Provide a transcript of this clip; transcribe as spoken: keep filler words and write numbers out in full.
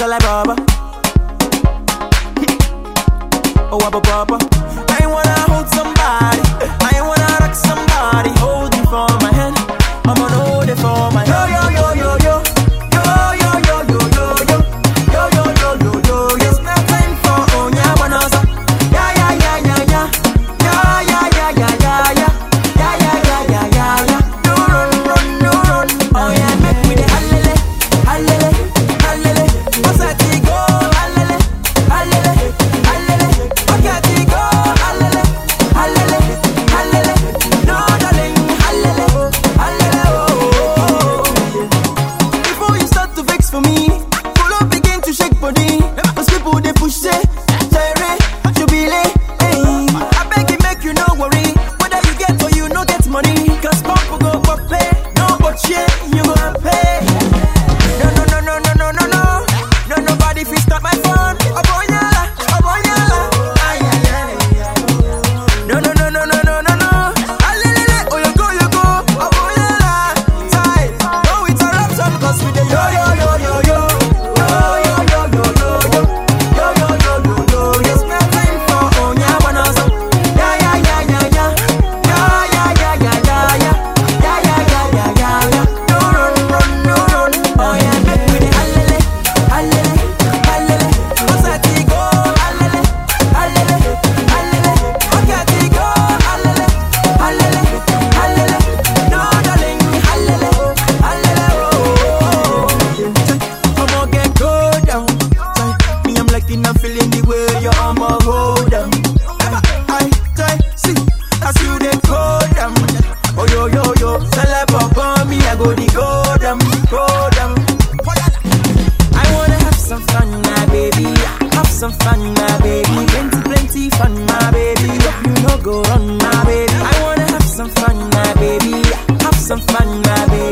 so like Baba. Oh, Wabba Baba. I wanna hold somebody. I wanna rock somebody. Hold it for my hand. I'ma hold it for my hand. Yo, yo, yo, yo, yo. Yo, yo, yo, yo, yo, yo. Yo, yo, yo, yo, yo, yo. It's not time for Onya Wanaza. Yeah, yeah, yeah, yeah, yeah. Yeah, yeah, yeah, yeah, yeah, yeah. Yeah, yeah, yeah, yeah, yeah, yeah. No run, run, no run. Oh yeah, make me the hallele, hallele, hallele. What's that go? Hallele, hallele, hallele. Okay, go. Hallele, hallele, hallele. No darling, hallele, hallele. Oh. Before you start to vex for me, pull up begin to shake body. Cause people they push say, Jerry, jubilate. Hey, I beg you make you no worry. Whether you get or you no get money. Cause pump will go for pay. No but yeah, you gonna pay. No, no, no, no, no, no, no, no. No, nobody fi stop my phone. Abonyala, abonyala. Ay, ay, ay. No, no, no, no, no, no, no, no. Alelele, oh you go, you go. Abonyala. Tight. No, it's a rap song cause we dey yo, yo, yo, yo, yo. Yo, yo, yo, yo, yo, yo. Yo, yo, yo, yo, yo. It's not time for Onya Wanaza. Yeah, yeah, yeah, yeah, yeah. Yeah, yeah, yeah, yeah, yeah, yeah. Yeah, yeah, yeah, yeah, yeah, yeah. No run, run, no run. Oh yeah, make me the hallele, hallele, hallele. What's that go? Hallele, hallele, hallele. Okay, go. Hallele, hallele, hallele. No darling, hallele, hallele. Oh, I'ma get go down. Me, I'm liking and feeling the way you're I'ma hold down. I, I, see, as you they go down. Oh yo yo yo, celeb up on me, I go the go down, go down. I wanna have some fun, my baby. Have some fun, my baby. Plenty, plenty fun, my baby. Hope you no go run, my baby. I wanna have some fun, my baby. Have some fun, my baby.